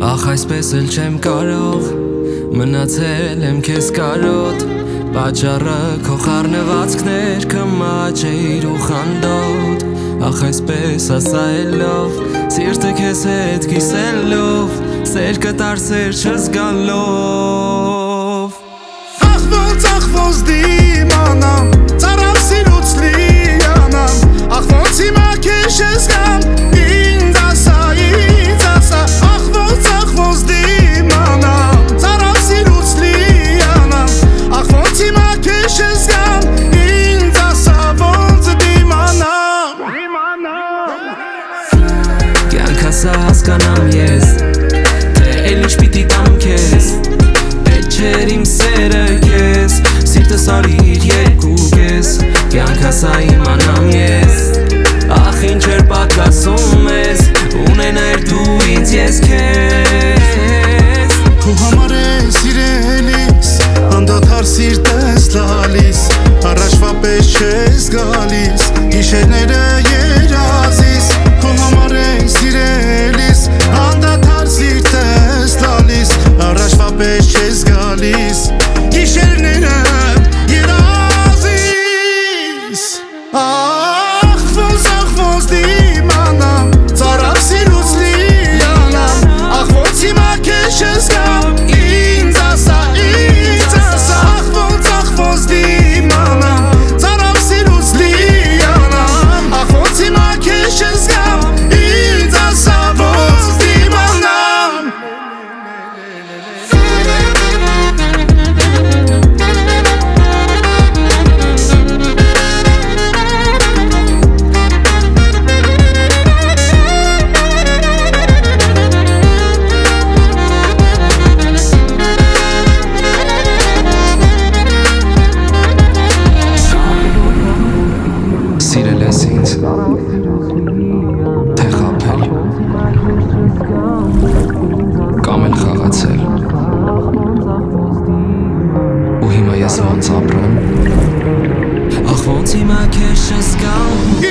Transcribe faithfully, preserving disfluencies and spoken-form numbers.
Ախ այսպես էլ չեմ կարող, մնացել եմ քեզ կարոտ, պատճառը քո խառնվածքներ կմաճեիր ու խանդոտ, ախ այսպես ասայելով, սիրտը քեզ հետ կիսելով, սեր կտար սեր չզգալով։ Ախ ոնց ախ ոնց դիմանամ, ծարավ սիրուց լիանամ, ախ ոնց հիմա քեզ չզգամ, ինձ ասա, ինձ ասա, ախ ոնց ախ ոնց դիմանամ, ծարավ սիրուց լիանամ, ախ ոնց հիմա քեզ չզգամ, ինձ ասա, ոնց դիմանամ։ Կյանք ասա հասկանամ ես, թե էլ ինչ պիտի տամ քեզ, էդ չեր իմ սերը քեզ, սիրտս արիր երկու կես, կյանք ասա իմանամ ես, ախ ինչ էր պատկասում ես, ունենայր դու ինձ ես քեզ։ Քո համար է սիրելիս, անդադար սիրտս լալիս, առաջվա պես չես գալիս, գիշերները երազիս, քո համար է սիրելիս, անդադար սիրտս լալիս, առաջվա պես չես գալիս, գիշերները երազիս։ Ախ ոնց ախ ոնց դիմանամ, ծարավ սիրուց լիանամ, ախ ոնց հիմա քեզ չզգամ, ինձ ասա, ինձ ասա, ախ ոնց ախ ոնց դիմանամ, ծարավ սիրուց լիանամ, ախ ոնց հիմա քեզ չզգամ, ինձ ասա, ոնց դիմանամ։ Սիրել ես ինձ, թե խաբել, կամ էլ խաղացել, ու հիմա ես ոնց ապրեմ, ախ ոնց հիմա քեզ չզգամ,